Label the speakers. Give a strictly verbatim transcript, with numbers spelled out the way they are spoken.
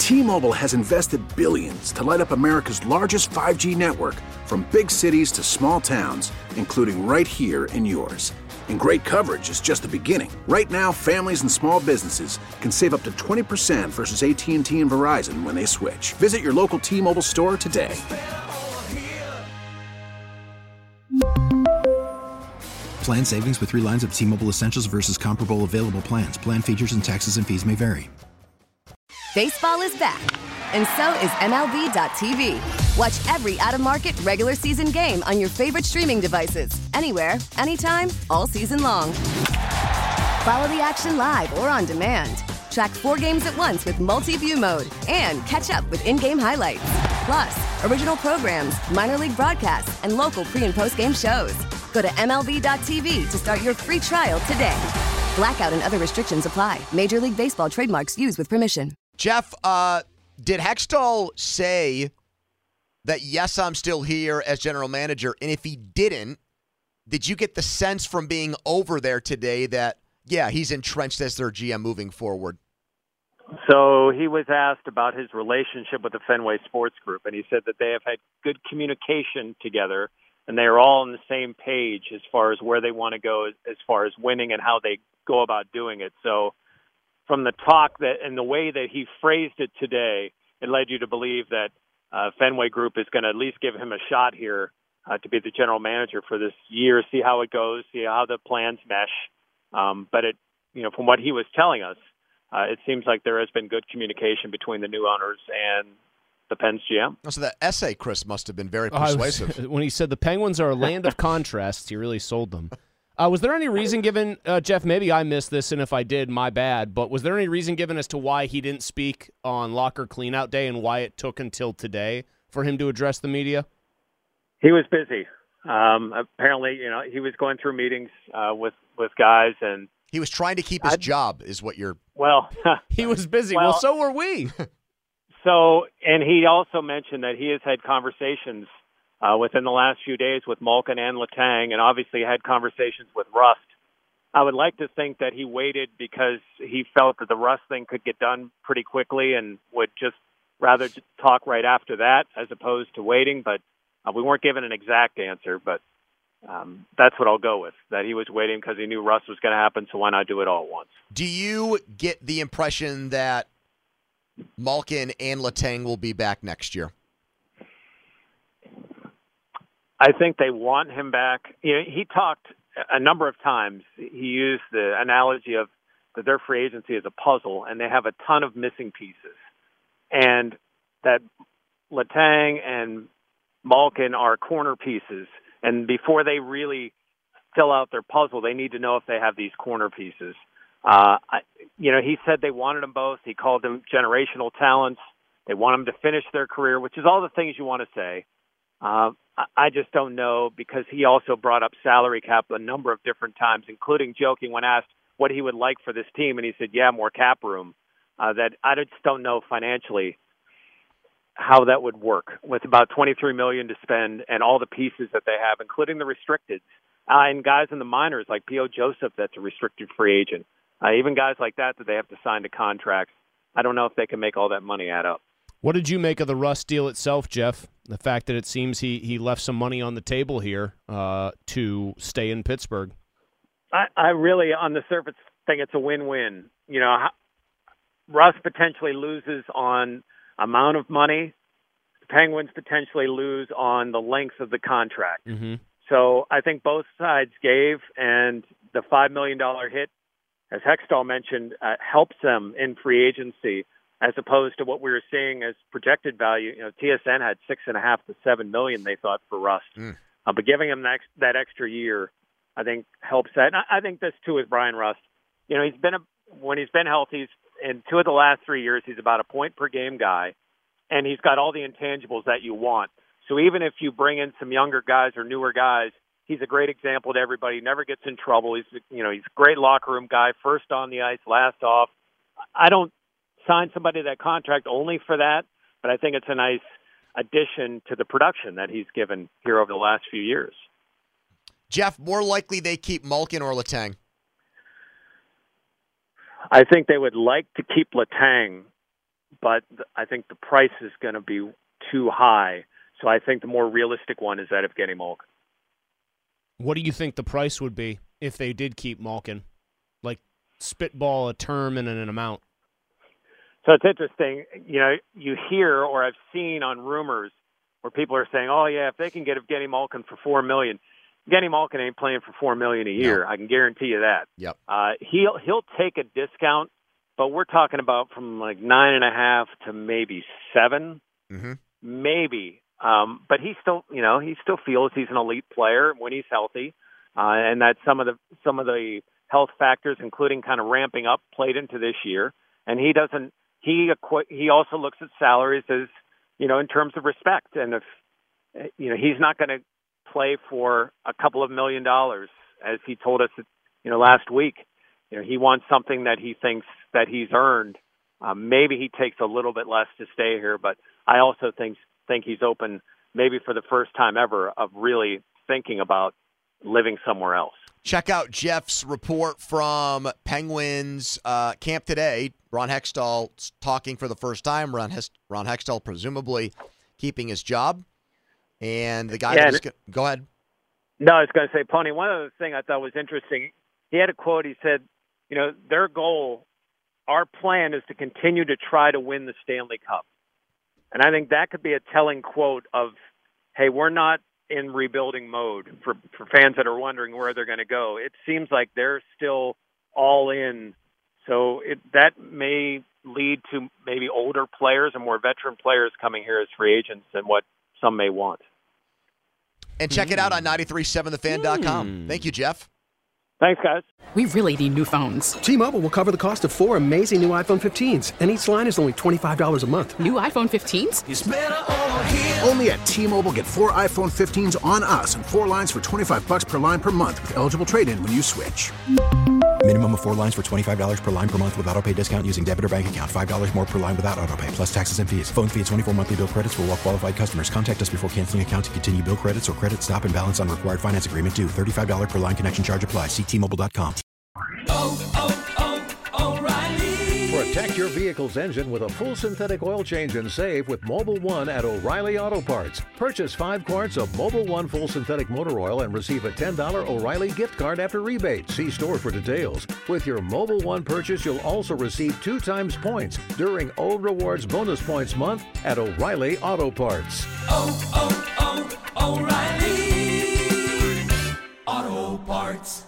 Speaker 1: T-Mobile has invested billions to light up America's largest five G network, from big cities to small towns, including right here in yours. And great coverage is just the beginning. Right now, families and small businesses can save up to twenty percent versus A T and T and Verizon when they switch. Visit your local T-Mobile store today.
Speaker 2: Plan savings with three lines of T-Mobile Essentials versus comparable available plans. Plan features and taxes and fees may vary.
Speaker 3: Baseball is back, and so is M L B dot T V. Watch every out-of-market regular season game on your favorite streaming devices, anywhere, anytime, all season long. Follow the action live or on demand. Track four games at once with multi-view mode and catch up with in-game highlights. Plus, original programs, minor league broadcasts, and local pre- and post-game shows. Go to M L B dot T V to start your free trial today. Blackout and other restrictions apply. Major League Baseball trademarks used with permission.
Speaker 4: Jeff, uh, did Hextall say that, yes, I'm still here as general manager? And if he didn't, did you get the sense from being over there today that, yeah, he's entrenched as their G M moving forward?
Speaker 5: So he was asked about his relationship with the Fenway Sports Group, and he said that they have had good communication together, and they are all on the same page as far as where they want to go as far as winning and how they go about doing it. So from the talk that and the way that he phrased it today, it led you to believe that uh, Fenway Group is going to at least give him a shot here uh, to be the general manager for this year, see how it goes, see how the plans mesh. Um, but it, you know, from what he was telling us, uh, it seems like there has been good communication between the new owners and the Pens G M.
Speaker 4: Oh, so that essay, Chris, must have been very persuasive.
Speaker 6: Uh, was, when he said the Penguins are a land of contrasts, he really sold them. Uh, was there any reason given, uh, Jeff, maybe I missed this, and if I did, my bad, but was there any reason given as to why he didn't speak on locker cleanout day and why it took until today for him to address the media?
Speaker 5: He was busy. Um, apparently, you know, he was going through meetings uh, with, with guys, and
Speaker 4: he was trying to keep his
Speaker 5: I'd,
Speaker 4: job, is what you're...
Speaker 5: Well...
Speaker 6: he was busy.
Speaker 5: Well,
Speaker 6: well, so were we.
Speaker 5: So, and he also mentioned that he has had conversations uh, within the last few days with Malkin and Letang, and obviously had conversations with Rust. I would like to think that he waited because he felt that the Rust thing could get done pretty quickly and would just rather talk right after that as opposed to waiting. But uh, we weren't given an exact answer, but um, that's what I'll go with, that he was waiting because he knew Rust was going to happen, so why not do it all at once?
Speaker 4: Do you get the impression that Malkin and Letang will be back next year?
Speaker 5: I think they want him back. You know, he talked a number of times. He used the analogy of that their free agency is a puzzle, and they have a ton of missing pieces. And that Letang and Malkin are corner pieces. And before they really fill out their puzzle, they need to know if they have these corner pieces. Uh, I, you know, he said they wanted them both. He called them generational talents. They want them to finish their career, which is all the things you want to say. Uh, I just don't know, because he also brought up salary cap a number of different times, including joking when asked what he would like for this team. And he said, yeah, more cap room. Uh, that I just don't know financially how that would work with about twenty-three million dollars to spend and all the pieces that they have, including the restricted uh, and guys in the minors like P O. Joseph, that's a restricted free agent. Uh, even guys like that that they have to sign to contracts. I don't know if they can make all that money add up.
Speaker 6: What did you make of the Rust deal itself, Jeff? The fact that it seems he, he left some money on the table here uh, to stay in Pittsburgh.
Speaker 5: I, I really, on the surface, think it's a win-win. You know, Rust potentially loses on amount of money. The Penguins potentially lose on the length of the contract.
Speaker 6: Mm-hmm.
Speaker 5: So I think both sides gave, and the five million dollars hit, as Hextall mentioned, uh, helps them in free agency, as opposed to what we were seeing as projected value. You know, T S N had six and a half to seven million they thought for Rust, mm. uh, but giving him that, that extra year, I think helps that. And I, I think this too is Brian Rust. You know, he's been a, when he's been healthy, he's, in two of the last three years, he's about a point per game guy, and he's got all the intangibles that you want. So even if you bring in some younger guys or newer guys, he's a great example to everybody. He never gets in trouble. He's, you know, he's a great locker room guy, first on the ice, last off. I don't sign somebody that contract only for that, but I think it's a nice addition to the production that he's given here over the last few years.
Speaker 4: Jeff, more likely they keep Malkin or Letang?
Speaker 5: I think they would like to keep Letang, but I think the price is going to be too high. So I think the more realistic one is that of Evgeny Malkin.
Speaker 6: What do you think the price would be if they did keep Malkin? Like, spitball a term and an amount.
Speaker 5: So it's interesting. You know, you hear or I've seen on rumors where people are saying, "Oh yeah, if they can get Evgeny Malkin for four million, Evgeny Malkin ain't playing for four million a year." No. I can guarantee you that.
Speaker 4: Yep.
Speaker 5: Uh, he'll he'll take a discount, but we're talking about from like nine and a half to maybe seven,
Speaker 4: mm-hmm.
Speaker 5: maybe. Um, but he still, you know, he still feels he's an elite player when he's healthy, uh, and that some of the some of the health factors, including kind of ramping up, played into this year. And he doesn't. He he also looks at salaries as, you know, in terms of respect. And if you know, he's not going to play for a couple of million dollars, as he told us, you know, last week. You know, he wants something that he thinks that he's earned. Um, maybe he takes a little bit less to stay here, but I also think. think he's open maybe for the first time ever of really thinking about living somewhere else.
Speaker 4: Check out Jeff's report from Penguins uh, camp today. Ron Hextall talking for the first time. Ron, Hes- Ron Hextall presumably keeping his job. And the guy
Speaker 5: yeah,
Speaker 4: that was – go ahead.
Speaker 5: No, I was going to say, Pony, one other thing I thought was interesting. He had a quote. He said, you know, their goal, our plan is to continue to try to win the Stanley Cup. And I think that could be a telling quote of, hey, we're not in rebuilding mode for, for fans that are wondering where they're going to go. It seems like they're still all in. So it, that may lead to maybe older players and more veteran players coming here as free agents than what some may want.
Speaker 4: And check it out on nine three seven the fan dot com. Mm. Thank you, Jeff.
Speaker 5: Thanks, guys.
Speaker 7: We really need new phones.
Speaker 8: T-Mobile will cover the cost of four amazing new iPhone fifteens, and each line is only twenty-five dollars a month.
Speaker 7: New iPhone fifteens?
Speaker 1: It's better over here. Only at T-Mobile, get four iPhone fifteens on us and four lines for twenty-five bucks per line per month with eligible trade-in when you switch.
Speaker 2: Minimum of four lines for twenty-five dollars per line per month with autopay discount using debit or bank account. five dollars more per line without autopay, plus taxes and fees. Phone fee at twenty-four monthly bill credits for well-qualified customers. Contact us before canceling account to continue bill credits or credit stop and balance on required finance agreement due. thirty-five dollars per line connection charge applies. See T Mobile dot com.
Speaker 9: Oh, oh, oh, O'Reilly. Protect your vehicle's engine with a full synthetic oil change and save with Mobil one at O'Reilly Auto Parts. Purchase five quarts of Mobil one full synthetic motor oil and receive a ten dollars O'Reilly gift card after rebate. See store for details. With your Mobil one purchase, you'll also receive two times points during O Rewards Bonus Points Month at O'Reilly Auto Parts.
Speaker 10: Oh, oh, oh, O'Reilly Auto Parts.